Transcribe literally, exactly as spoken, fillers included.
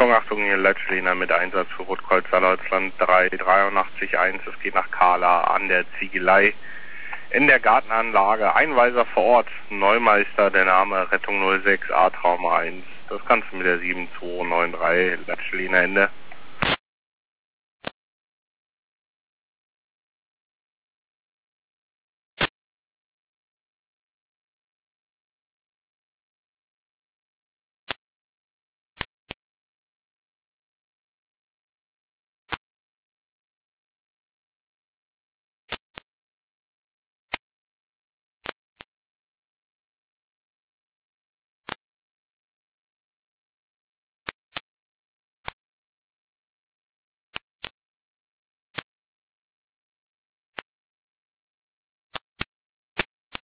Achtung, Achtung, hier Leitschliner mit Einsatz für Rotkreuz Saardeutschland drei drei acht eins. Es geht nach Kala an der Ziegelei. In der Gartenanlage, Einweiser vor Ort, Neumeister, der Name Rettung null sechs A-Trauma eins. Das Ganze mit der sieben zwei neun drei Leitschliner Ende.